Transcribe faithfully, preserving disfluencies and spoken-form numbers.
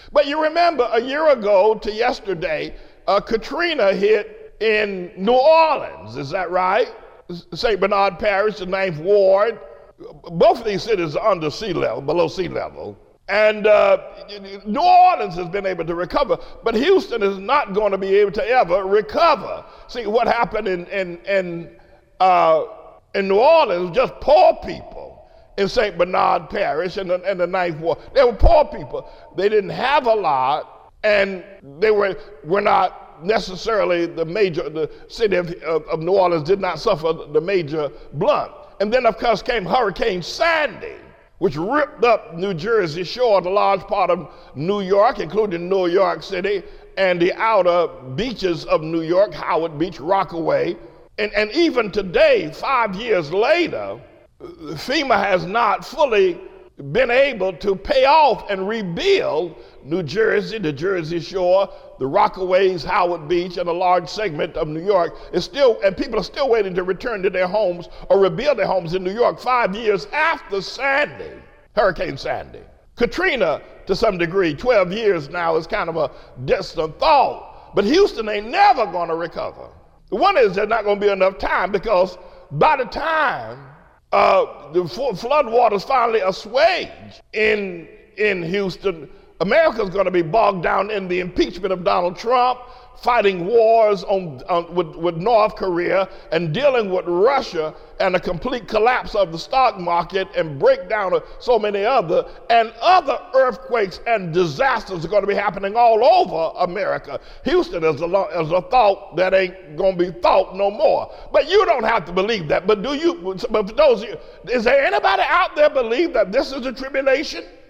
But you remember a year ago to yesterday, uh, Katrina hit in New Orleans, is that right? Saint Bernard Parish, the ninth ward. Both of these cities are under sea level, below sea level. And uh, New Orleans has been able to recover, but Houston is not going to be able to ever recover. See, what happened in, in, in, uh, in New Orleans, just poor people in Saint Bernard Parish and the, and the ninth ward. They were poor people. They didn't have a lot, and they were, were not necessarily the major, the city of, of, of New Orleans did not suffer the major blunt. And then, of course, came Hurricane Sandy, which ripped up New Jersey shore, the large part of New York, including New York City, and the outer beaches of New York, Howard Beach, Rockaway. And, and even today, five years later, FEMA has not fully been able to pay off and rebuild New Jersey, the Jersey Shore, the Rockaways, Howard Beach, and a large segment of New York is still, and people are still waiting to return to their homes or rebuild their homes in New York five years after Sandy, Hurricane Sandy. Katrina, to some degree, twelve years now is kind of a distant thought, but Houston ain't never going to recover. The one is there's not going to be enough time, because by the time uh, the flood waters finally assuage in, in Houston, America's going to be bogged down in the impeachment of Donald Trump, fighting wars on, on, with, with North Korea, and dealing with Russia, and a complete collapse of the stock market and breakdown of so many other, and other earthquakes and disasters are going to be happening all over America. Houston is a, is a thought that ain't going to be thought no more. But you don't have to believe that. But do you, but for those of you, is there anybody out there believe that this is a tribulation?